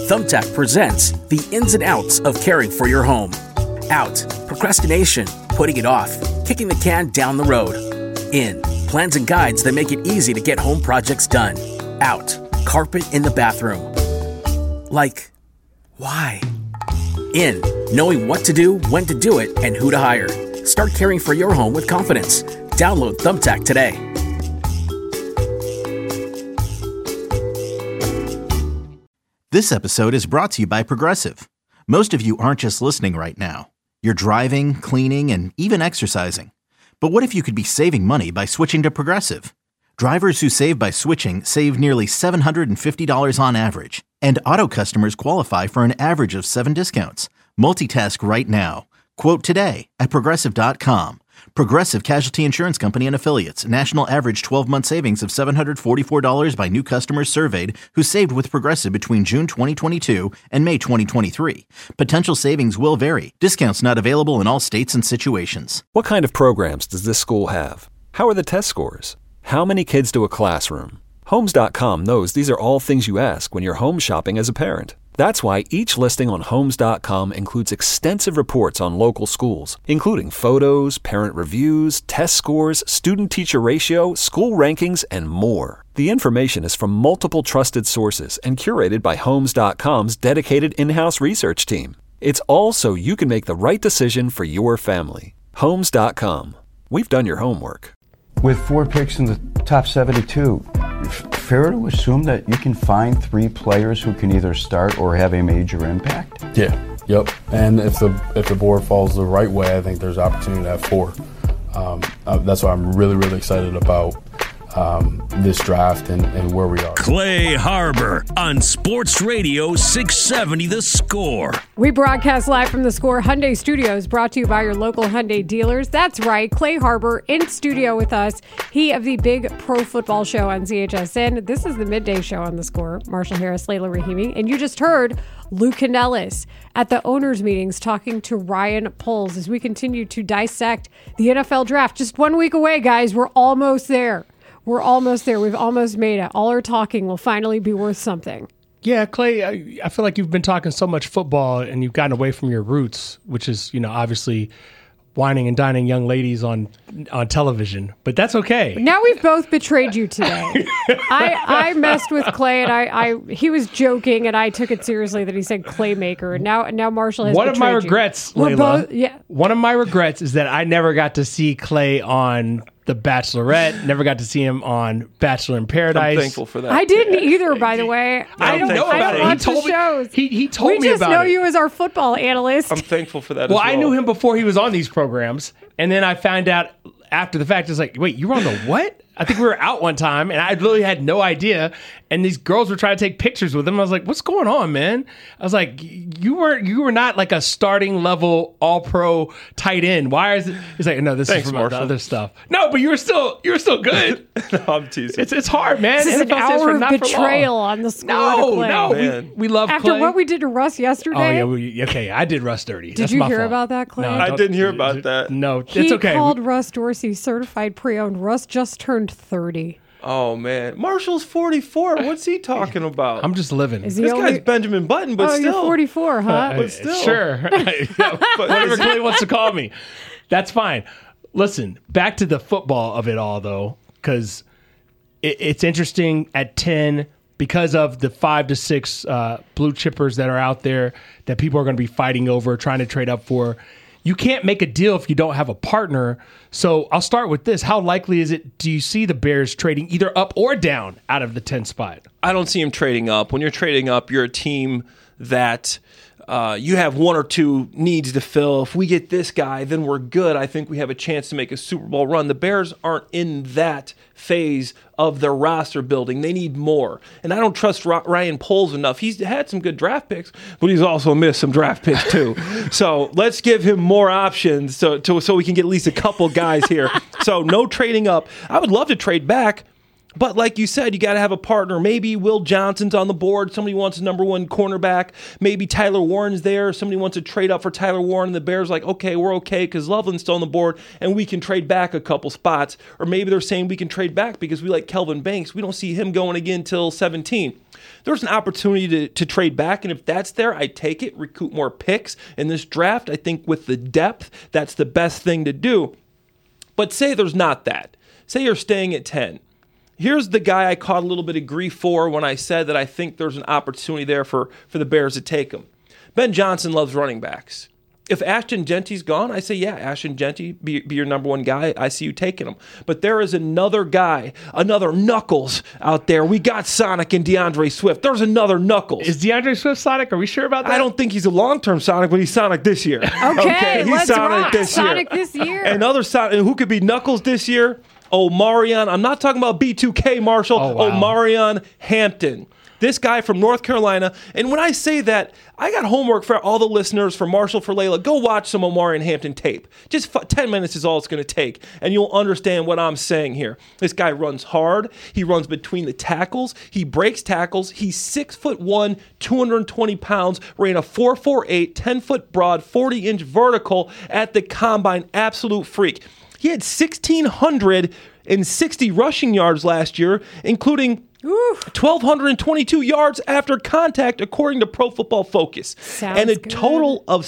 Thumbtack presents the ins and outs of caring for your home. Out, procrastination, putting it off, kicking the can down the road. In, plans and guides that make it easy to get home projects done. Out, carpet in the bathroom. Like, why? In, knowing what to do, when to do it, and who to hire. Start caring for your home with confidence. Download Thumbtack today. This episode is brought to you by Progressive. Most of you aren't just listening right now. You're driving, cleaning, and even exercising. But what if you could be saving money by switching to Progressive? Drivers who save by switching save nearly $750 on average. And auto customers qualify for an average of 7 discounts. Multitask right now. Quote today at Progressive.com. Progressive Casualty Insurance Company and Affiliates. National average 12-month savings of $744 by new customers surveyed who saved with Progressive between June 2022 and May 2023. Potential savings will vary. Discounts not available in all states and situations. What kind of programs does this school have? How are the test scores? How many kids to a classroom? Homes.com knows these are all things you ask when you're home shopping as a parent. That's why each listing on Homes.com includes extensive reports on local schools, including photos, parent reviews, test scores, student-teacher ratio, school rankings, and more. The information is from multiple trusted sources and curated by Homes.com's dedicated in-house research team. It's all so you can make the right decision for your family. Homes.com. We've done your homework. With 4 picks in the top 72, fair to assume that you can find 3 players who can either start or have a major impact? Yeah, yep. And if the board falls the right way, I think there's opportunity to have 4. That's why I'm really, really excited about this draft and where we are. Clay Harbor on Sports Radio 670 The Score. We broadcast live from the Score Hyundai Studios, brought to you by your local Hyundai dealers. That's right, Clay Harbor in studio with us. He of the Big Pro Football Show on CHSN. This is the midday show on the Score. Marshall Harris, Layla Rahimi, and you just heard Lou Canellis at the owners' meetings talking to Ryan Poles as we continue to dissect the NFL draft. Just 1 week away, guys. We're almost there. We're almost there. We've almost made it. All our talking will finally be worth something. Yeah, Clay, I feel like you've been talking so much football and you've gotten away from your roots, which is, obviously whining and dining young ladies on television. But that's okay. Now we've both betrayed you today. I messed with Clay and he was joking and I took it seriously that he said Claymaker. And now Marshall has One of my you. regrets, Layla, one of my regrets is that I never got to see Clay on The Bachelorette, never got to see him on Bachelor in Paradise. I'm thankful for that. I didn't either, by the way. I don't know about it. He told me about it. We just know you as our football analyst. I'm thankful for that well, as well. I knew him before he was on these programs, and then I found out after the fact, it's like, wait, you were on the what? I think we were out one time, and I literally had no idea. And these girls were trying to take pictures with him. I was like, "What's going on, man?" I was like, "You were not like a starting level All Pro tight end. Why is it?" He's like, "No, this is from the other stuff." No, but you were still good. No, I'm teasing. It's hard, man. This is an hour of betrayal on the Score. No, we love after Clay. what we did to Russ yesterday. Oh yeah, okay. I did Russ dirty. Did That's you my hear fault. about that, Clay? No, I didn't hear about that. No, it's okay. He called Russ Dorsey certified pre-owned. Russ just turned 30. Oh, man. Marshall's 44. What's he talking about? I'm just living. This guy's Benjamin Button, but still. You're 44, huh? But still. Sure. But whatever Clay wants to call me. That's fine. Listen, back to the football of it all, though, because it's interesting at 10 because of the 5 to 6 blue chippers that are out there that people are going to be fighting over, trying to trade up for. You can't make a deal if you don't have a partner. So I'll start with this. How likely is it, do you see the Bears trading either up or down out of the 10 spot? I don't see him trading up. When you're trading up, you're a team that you have 1 or 2 needs to fill. If we get this guy, then we're good. I think we have a chance to make a Super Bowl run. The Bears aren't in that phase of their roster building. They need more. And I don't trust Ryan Poles enough. He's had some good draft picks, but he's also missed some draft picks too. So let's give him more options so we can get at least a couple guys here. So no trading up. I would love to trade back, But like you said, you got to have a partner. Maybe Will Johnson's on the board. Somebody wants a number one cornerback. Maybe Tyler Warren's there. Somebody wants to trade up for Tyler Warren. And the Bears like, okay, we're okay because Loveland's still on the board and we can trade back a couple spots. Or maybe they're saying we can trade back because we like Kelvin Banks. We don't see him going again till 17. There's an opportunity to trade back. And if that's there, I take it. Recoup more picks in this draft. I think with the depth, that's the best thing to do. But say there's not that. Say you're staying at 10. Here's the guy I caught a little bit of grief for when I said that I think there's an opportunity there for the Bears to take him. Ben Johnson loves running backs. If Ashton Genty's gone, I say, yeah, Ashton Genty, be your number one guy. I see you taking him. But there is another guy, another Knuckles out there. We got Sonic and DeAndre Swift. There's another Knuckles. Is DeAndre Swift Sonic? Are we sure about that? I don't think he's a long-term Sonic, but he's Sonic this year. Okay, he's let's Sonic rock. this year. Sonic this year. Another Sonic, who could be Knuckles this year? Omarion. I'm not talking about B2K, Marshall. Oh, wow. Omarion Hampton. This guy from North Carolina. And when I say that, I got homework for all the listeners, for Marshall, for Layla. Go watch some Omarion Hampton tape. Just 10 minutes is all it's going to take, and you'll understand what I'm saying here. This guy runs hard. He runs between the tackles. He breaks tackles. He's 6'1", 220 pounds, ran a 4.48, 10-foot broad, 40-inch vertical at the combine. Absolute freak. He had 1,660 rushing yards last year, including 1,222 yards after contact, according to Pro Football Focus. And a total of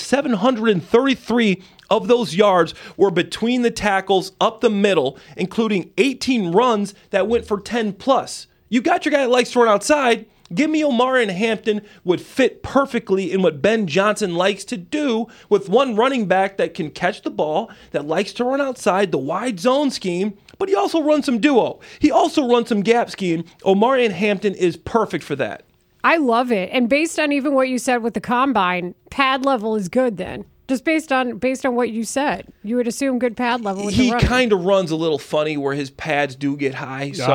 733 of those yards were between the tackles up the middle, including 18 runs that went for 10+. You got your guy that likes to run outside. Give me Omarion Hampton would fit perfectly in what Ben Johnson likes to do with one running back that can catch the ball, that likes to run outside, the wide zone scheme, but he also runs some duo. He also runs some gap scheme. Omarion Hampton is perfect for that. I love it. And based on even what you said with the combine, pad level is good then. Just based on what you said, you would assume good pad level with the running. He kind of runs a little funny where his pads do get high. So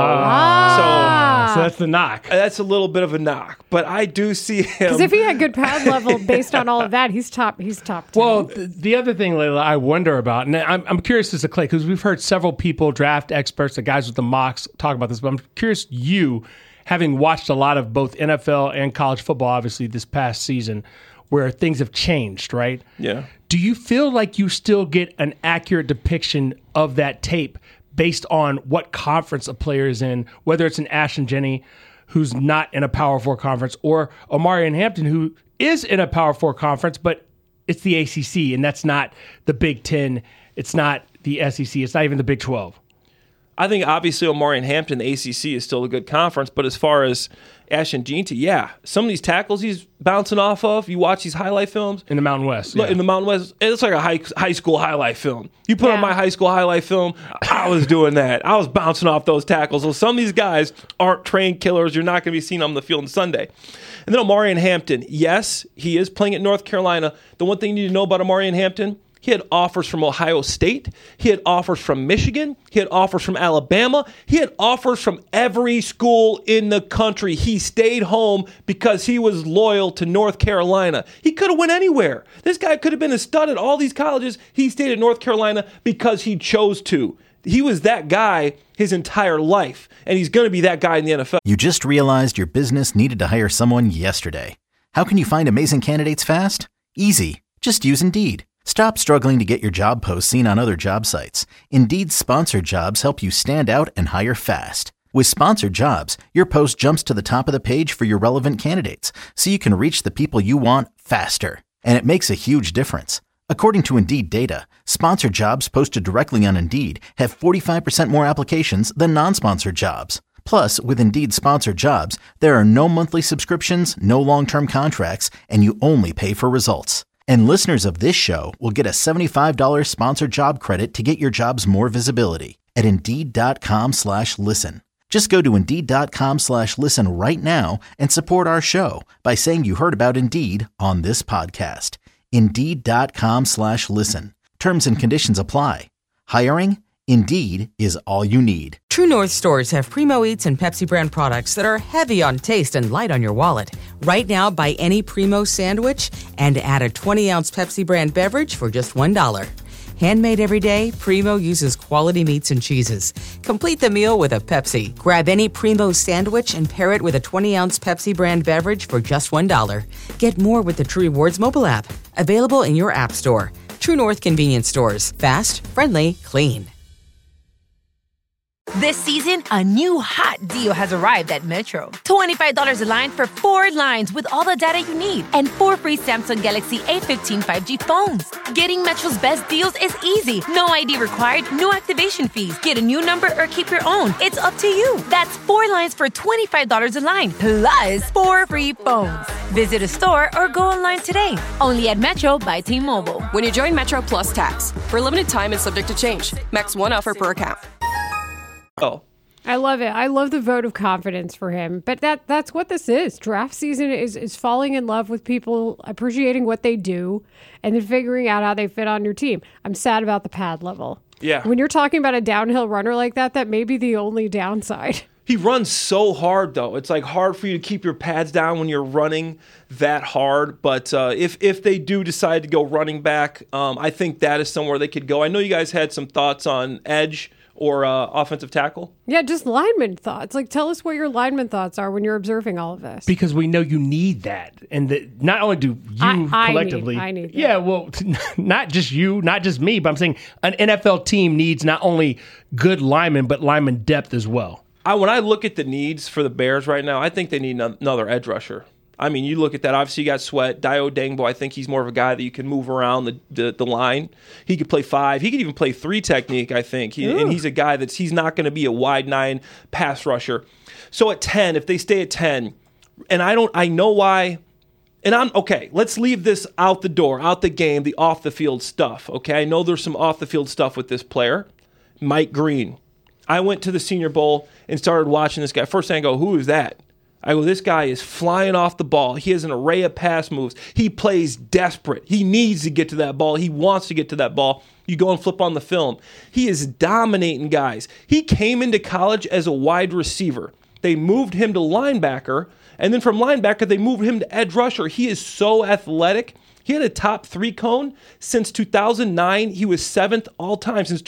that's the knock. That's a little bit of a knock. But I do see him. Because if he had good pad level based on all of that, he's top 10. Well, the other thing, Layla, I wonder about, and I'm curious as to Clay, because we've heard several people, draft experts, the guys with the mocks, talk about this, but I'm curious, you, having watched a lot of both NFL and college football, obviously, this past season, where things have changed, right? Yeah. Do you feel like you still get an accurate depiction of that tape based on what conference a player is in, whether it's an Ashton Genty who's not in a Power 4 conference, or Omarion Hampton who is in a Power 4 conference, but it's the ACC, and that's not the Big Ten, it's not the SEC, it's not even the Big 12? I think obviously Omarion Hampton, the ACC, is still a good conference, but as far as Ashton Genty, yeah, some of these tackles he's bouncing off of, you watch these highlight films. In the Mountain West. In the Mountain West, it's like a high school highlight film. You put on my high school highlight film, I was doing that. I was bouncing off those tackles. So some of these guys aren't trained killers. You're not going to be seen on the field on Sunday. And then Omarion Hampton, yes, he is playing at North Carolina. The one thing you need to know about Omarion Hampton, he had offers from Ohio State. He had offers from Michigan. He had offers from Alabama. He had offers from every school in the country. He stayed home because he was loyal to North Carolina. He could have went anywhere. This guy could have been a stud at all these colleges. He stayed at North Carolina because he chose to. He was that guy his entire life, and he's going to be that guy in the NFL. You just realized your business needed to hire someone yesterday. How can you find amazing candidates fast? Easy. Just use Indeed. Stop struggling to get your job posts seen on other job sites. Indeed's sponsored jobs help you stand out and hire fast. With sponsored jobs, your post jumps to the top of the page for your relevant candidates, so you can reach the people you want faster. And it makes a huge difference. According to Indeed data, sponsored jobs posted directly on Indeed have 45% more applications than non-sponsored jobs. Plus, with Indeed sponsored jobs, there are no monthly subscriptions, no long-term contracts, and you only pay for results. And listeners of this show will get a $75 sponsored job credit to get your jobs more visibility at Indeed.com/listen. Just go to Indeed.com/listen right now and support our show by saying you heard about Indeed on this podcast. Indeed.com/listen. Terms and conditions apply. Hiring? Indeed is all you need. True North stores have Primo Eats and Pepsi brand products that are heavy on taste and light on your wallet. Right now, buy any Primo sandwich and add a 20-ounce Pepsi brand beverage for just $1. Handmade every day, Primo uses quality meats and cheeses. Complete the meal with a Pepsi. Grab any Primo sandwich and pair it with a 20-ounce Pepsi brand beverage for just $1. Get more with the True Rewards mobile app. Available in your app store. True North Convenience Stores. Fast, friendly, clean. This season, a new hot deal has arrived at Metro. $25 a line for 4 lines with all the data you need and 4 free Samsung Galaxy A15 5G phones. Getting Metro's best deals is easy. No ID required, no activation fees. Get a new number or keep your own. It's up to you. That's 4 lines for $25 a line, plus 4 free phones. Visit a store or go online today. Only at Metro by T-Mobile. When you join Metro Plus Tax, for a limited time and subject to change. Max 1 offer per account. Oh, I love it. I love the vote of confidence for him. But that's what this is. Draft season is falling in love with people appreciating what they do and then figuring out how they fit on your team. I'm sad about the pad level. Yeah. When you're talking about a downhill runner like that, that may be the only downside. He runs so hard, though. It's like hard for you to keep your pads down when you're running that hard. But if they do decide to go running back, I think that is somewhere they could go. I know you guys had some thoughts on edge or offensive tackle. Yeah, just lineman thoughts. Like, tell us what your lineman thoughts are when you're observing all of this. Because we know you need that. And not only do you collectively. I need that. Yeah, well, not just you, not just me, but I'm saying an NFL team needs not only good linemen, but lineman depth as well. When I look at the needs for the Bears right now, I think they need another edge rusher. I mean, you look at that. Obviously, you got Sweat. Dio Dangbo, I think he's more of a guy that you can move around the line. He could play 5. He could even play 3 technique, I think. And he's a guy he's not going to be a wide 9 pass rusher. So at 10, if they stay at 10, and I know why. And okay, let's leave this out the door, out the game, the off-the-field stuff, okay? I know there's some off-the-field stuff with this player. Mike Green. I went to the Senior Bowl and started watching this guy. First thing I go, who is that? I go, this guy is flying off the ball. He has an array of pass moves. He plays desperate. He needs to get to that ball. He wants to get to that ball. You go and flip on the film. He is dominating guys. He came into college as a wide receiver. They moved him to linebacker, and then from linebacker, they moved him to edge rusher. He is so athletic. He had a top 3 cone since 2009. He was 7th all time since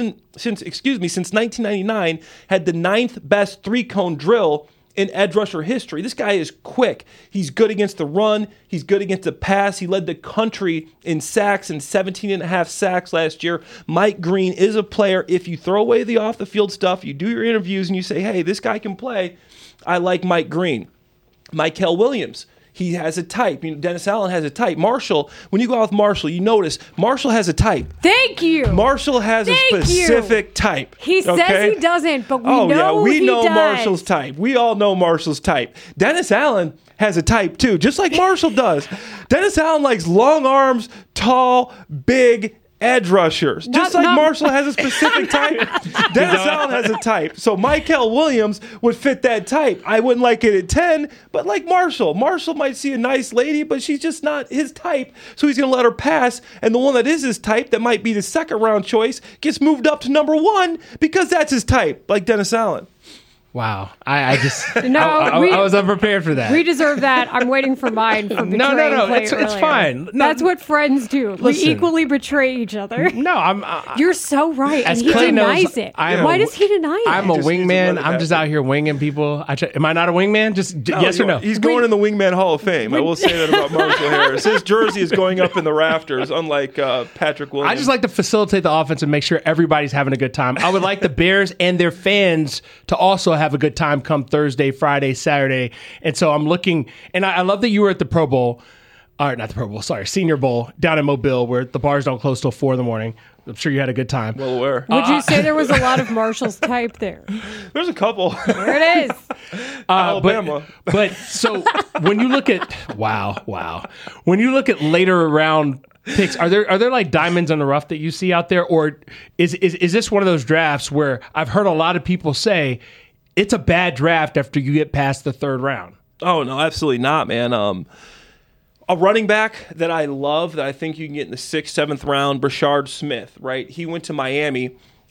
1999. Had the 9th best 3-cone drill in edge rusher history. This guy is quick. He's good against the run. He's good against the pass. He led the country in sacks and 17.5 sacks last year. Mike Green is a player. If you throw away the off-the-field stuff, you do your interviews, and you say, hey, this guy can play, I like Mike Green. Mykel Williams. He has a type. Dennis Allen has a type. Marshall, when you go out with Marshall, you notice Marshall has a type. Thank you. Marshall has a specific type. He says he doesn't, but we know we he know does. Marshall's type. We all know Marshall's type. Dennis Allen has a type too, just like Marshall does. Dennis Allen likes long arms, tall, big edge rushers. Just like Marshall has a specific type, Dennis Allen has a type. So Mykel Williams would fit that type. I wouldn't like it at 10, but like Marshall. Marshall might see a nice lady, but she's just not his type, so he's going to let her pass. And the one that is his type, that might be the second round choice, gets moved up to number 1 because that's his type, like Dennis Allen. Wow. I was unprepared for that. We deserve that. I'm waiting for mine for betraying No. Clay It's earlier. fine. No, That's what friends do. Listen. We equally betray each other. No, You're so right. As And he Clay knows, denies it. Why does he deny it? I'm a wingman. I'm just out here winging people. Am I not a wingman? Yes or no? He's going in the Wingman Hall of Fame. I will say that about Marshall Harris. His jersey is going up in the rafters, unlike Patrick Williams. I just like to facilitate the offense and make sure everybody's having a good time. I would like the Bears and their fans to also have a good time come Thursday, Friday, Saturday. And so I'm looking, and I love that you were at the Pro Bowl, or not the Pro Bowl, sorry, Senior Bowl down in Mobile, where the bars don't close till 4 a.m. I'm sure you had a good time. Well aware. Would you say there was a lot of Marshall's type there? There's a couple. There it is. Alabama. But so when you look at, wow. When you look at later round picks, are there like diamonds in the rough that you see out there? Or is this one of those drafts where I've heard a lot of people say, it's a bad draft after you get past the 3rd round? Oh, no, absolutely not, man. A running back that I love, that I think you can get in the 6th, 7th round, Brashard Smith, right? He went to Miami,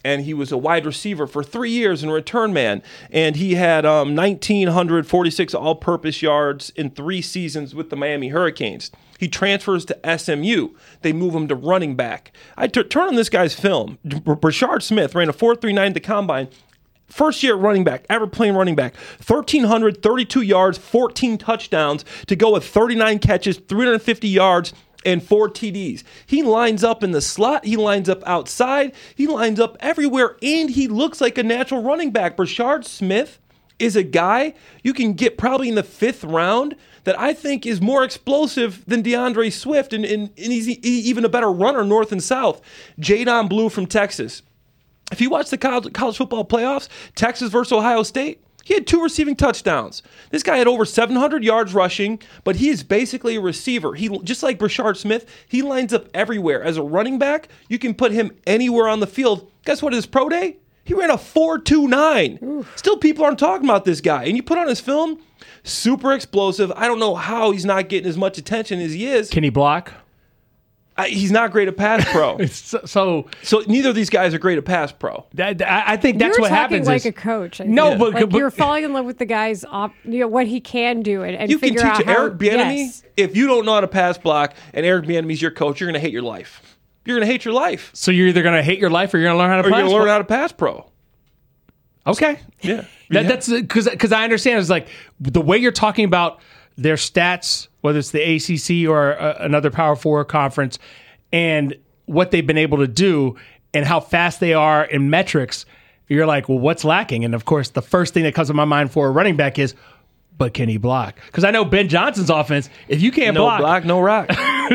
and he was a wide receiver for 3 years and a return man. And he had 1,946 all-purpose yards in 3 seasons with the Miami Hurricanes. He transfers to SMU. They move him to running back. I turn on this guy's film. Brashard Smith ran a 4.39 at the combine. First year running back, ever playing running back, 1,332 yards, 14 touchdowns to go with 39 catches, 350 yards, and 4 TDs. He lines up in the slot. He lines up outside. He lines up everywhere, and he looks like a natural running back. Brashard Smith is a guy you can get probably in the 5th round that I think is more explosive than DeAndre Swift, and he's even a better runner north and south. Jadon Blue from Texas. If you watch the college football playoffs, Texas versus Ohio State, he had 2 receiving touchdowns. This guy had over 700 yards rushing, but he is basically a receiver. He, just like Brashard Smith, he lines up everywhere. As a running back, you can put him anywhere on the field. Guess what, his pro day? He ran a 4.29. Still, people aren't talking about this guy. And you put on his film, super explosive. I don't know how he's not getting as much attention as he is. Can he block? He's not great at pass pro. so neither of these guys are great at pass pro. I think that's what happens. You're talking like a coach. No, but you're falling in love with the guy's, what he can do, and you figure can out teach how. Eric Bieniemy. Yes. If you don't know how to pass block, and Eric Bieniemy's your coach, you're going to hate your life. You're going to hate your life. So you're either going to hate your life or you're going to learn how to. Or you're going to learn how to pass pro. Okay. Yeah. That's because I understand. It's like the way you're talking about their stats, whether it's the ACC or another Power 4 conference, and what they've been able to do and how fast they are in metrics, you're like, well, what's lacking? And of course, the first thing that comes to my mind for a running back is, but can he block? Because I know Ben Johnson's offense, if you can't block. No block, no rock.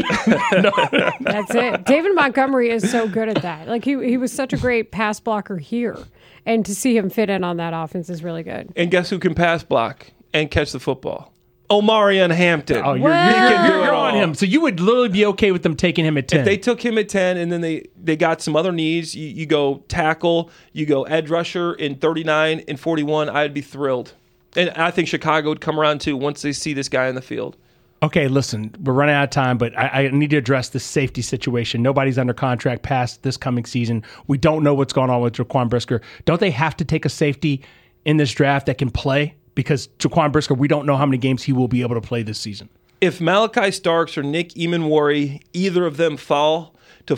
That's it. David Montgomery is so good at that. Like he was such a great pass blocker here. And to see him fit in on that offense is really good. And guess who can pass block and catch the football? Omarion Hampton. Oh, you're on him. So you would literally be okay with them taking him at 10. If they took him at 10 and then they got some other needs, you go tackle, you go edge rusher in 39 and 41, I'd be thrilled. And I think Chicago would come around too once they see this guy in the field. Okay, listen, we're running out of time, but I need to address this safety situation. Nobody's under contract past this coming season. We don't know what's going on with Jaquan Brisker. Don't they have to take a safety in this draft that can play? Because Jaquan Brisker, we don't know how many games he will be able to play this season. If Malachi Starks or Nick Emanwari, either of them fall to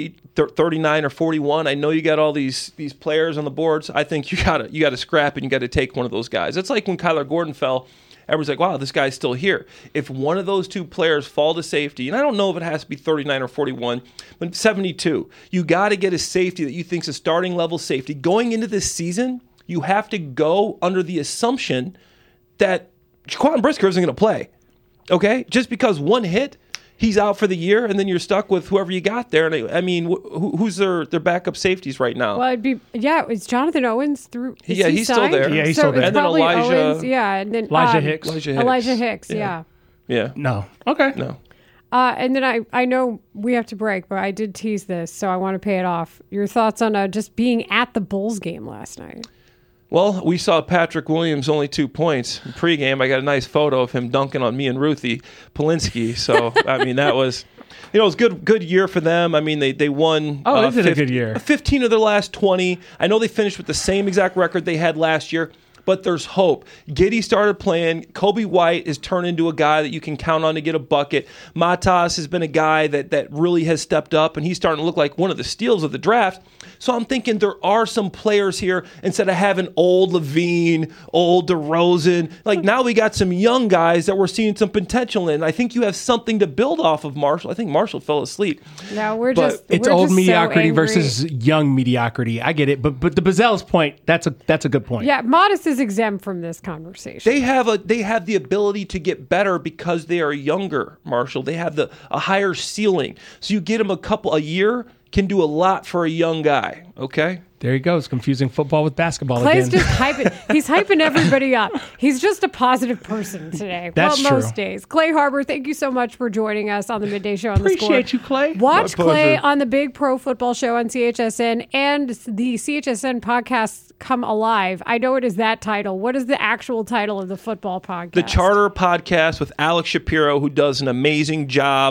39 or 41, I know you got all these players on the boards. I think you got to scrap and you got to take one of those guys. It's like when Kyler Gordon fell. Everyone's like, wow, this guy's still here. If one of those 2 players fall to safety, and I don't know if it has to be 39 or 41, but 72, you got to get a safety that you think is a starting level safety. Going into this season, you have to go under the assumption that Jaquan Brisker isn't going to play. Okay? Just because one hit, he's out for the year, and then you're stuck with whoever you got there. And I mean, who's their backup safeties right now? Well, it's Jonathan Owens through. He's still there. Yeah, he's still there. And then Elijah. Owens, and then Elijah Hicks. Elijah Hicks. Yeah. No. Okay. No. And then I know we have to break, but I did tease this, so I want to pay it off. Your thoughts on just being at the Bulls game last night? Well, we saw Patrick Williams only 2 points pregame. I got a nice photo of him dunking on me and Ruthie Polinsky. So I mean, that was, it was good year for them. I mean, they won. Oh, they did a good year. 15 of their last 20. I know they finished with the same exact record they had last year. But there's hope. Giddey started playing. Kobe White has turned into a guy that you can count on to get a bucket. Matas has been a guy that really has stepped up, and he's starting to look like one of the steals of the draft. So I'm thinking there are some players here, instead of having old Levine, old DeRozan. Like, now we got some young guys that we're seeing some potential in. I think you have something to build off of Marshall. I think Marshall fell asleep. No, it's old mediocrity versus young mediocrity. I get it. But the Bazell's point, that's a good point. Yeah, Modest is exempt from this conversation. They have the ability to get better because they are younger, Marshall. They have a higher ceiling. So you get them a year, can do a lot for a young guy, okay? There he goes, confusing football with basketball Clay's again. just hyping. He's hyping everybody up. He's just a positive person today. That's true. Most days. Clay Harbor, thank you so much for joining us on the Midday Show on The Score. Appreciate you, Clay. Watch Clay on the Big Pro Football Show on CHSN and the CHSN podcast Come Alive. I know it is that title. What is the actual title of the football podcast? The Charter Podcast with Alex Shapiro, who does an amazing job.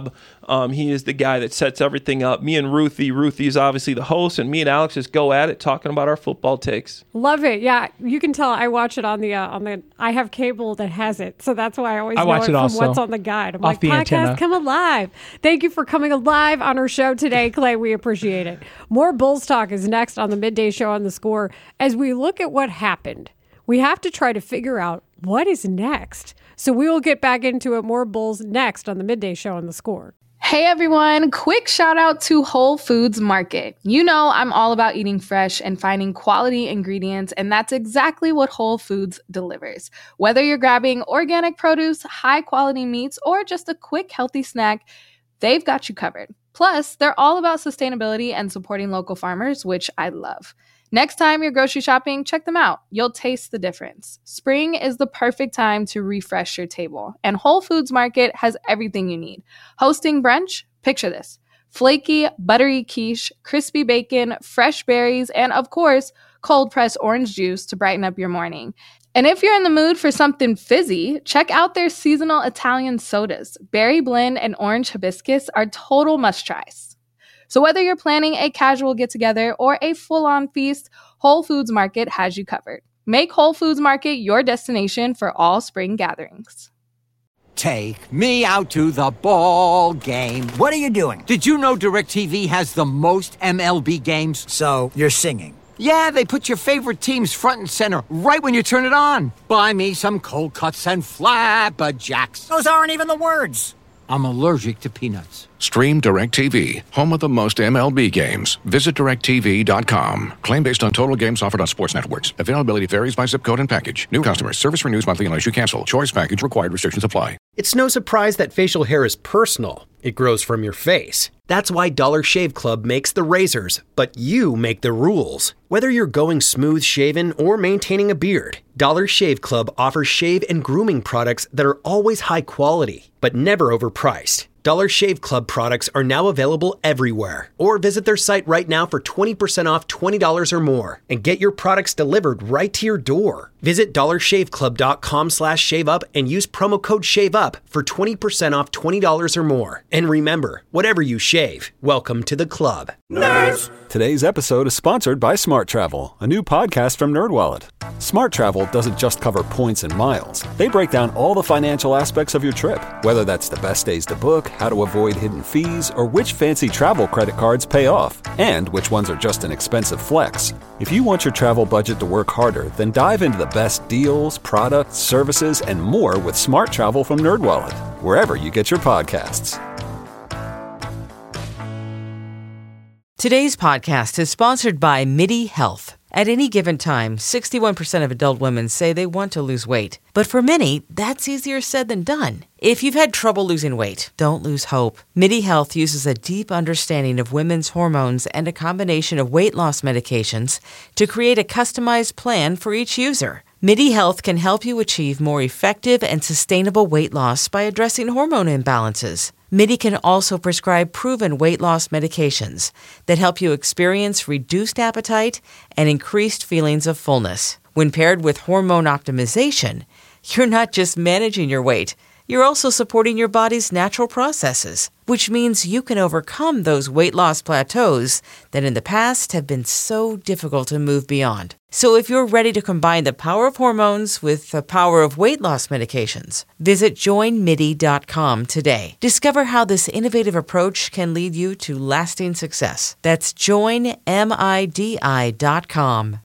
He is the guy that sets everything up. Me and Ruthie is obviously the host, and me and Alex just go at it talking about our football takes. Love it. Yeah, you can tell I watch it on the I have cable that has it, so that's why I always know watch it it from also what's on the guide. I'm off like, the podcast, antenna. come alive. Thank you for coming alive on our show today, Clay. We appreciate it. More Bulls talk is next on the Midday Show on the Score. As we look at what happened, we have to try to figure out what is next. So we will get back into it. More Bulls next on the Midday Show on the Score. Hey everyone, quick shout out to Whole Foods Market. You know I'm all about eating fresh and finding quality ingredients, and that's exactly what Whole Foods delivers. Whether you're grabbing organic produce, high quality meats, or just a quick healthy snack, they've got you covered. Plus, they're all about sustainability and supporting local farmers, which I love. Next time you're grocery shopping, check them out. You'll taste the difference. Spring is the perfect time to refresh your table, and Whole Foods Market has everything you need. Hosting brunch? Picture this. Flaky, buttery quiche, crispy bacon, fresh berries, and of course, cold-pressed orange juice to brighten up your morning. And if you're in the mood for something fizzy, check out their seasonal Italian sodas. Berry blend and orange hibiscus are total must-tries. So whether you're planning a casual get-together or a full-on feast, Whole Foods Market has you covered. Make Whole Foods Market your destination for all spring gatherings. Take me out to the ball game. What are you doing? Did you know DirecTV has the most MLB games? So, you're singing? Yeah, they put your favorite teams front and center right when you turn it on. Buy me some cold cuts and flabberjacks. Those aren't even the words. I'm allergic to peanuts. Stream DirecTV, home of the most MLB games. Visit DirecTV.com. Claim based on total games offered on sports networks. Availability varies by zip code and package. New customers. Service renews monthly unless you cancel. Choice package required. Restrictions apply. It's no surprise that facial hair is personal. It grows from your face. That's why Dollar Shave Club makes the razors, but you make the rules. Whether you're going smooth shaven or maintaining a beard, Dollar Shave Club offers shave and grooming products that are always high quality, but never overpriced. Dollar Shave Club products are now available everywhere. Or visit their site right now for 20% off $20 or more and get your products delivered right to your door. Visit dollarshaveclub.com/shaveup and use promo code SHAVEUP for 20% off $20 or more. And remember, whatever you shave, welcome to the club. Nerds! Today's episode is sponsored by Smart Travel, a new podcast from NerdWallet. Smart Travel doesn't just cover points and miles. They break down all the financial aspects of your trip, whether that's the best days to book, how to avoid hidden fees, or which fancy travel credit cards pay off, and which ones are just an expensive flex. If you want your travel budget to work harder, then dive into the best deals, products, services, and more with Smart Travel from NerdWallet, wherever you get your podcasts. Today's podcast is sponsored by MIDI Health. At any given time, 61% of adult women say they want to lose weight. But for many, that's easier said than done. If you've had trouble losing weight, don't lose hope. MIDI Health uses a deep understanding of women's hormones and a combination of weight loss medications to create a customized plan for each user. MIDI Health can help you achieve more effective and sustainable weight loss by addressing hormone imbalances. MIDI can also prescribe proven weight loss medications that help you experience reduced appetite and increased feelings of fullness. When paired with hormone optimization, you're not just managing your weight, you're also supporting your body's natural processes, which means you can overcome those weight loss plateaus that in the past have been so difficult to move beyond. So if you're ready to combine the power of hormones with the power of weight loss medications, visit joinmidi.com today. Discover how this innovative approach can lead you to lasting success. That's joinmidi.com.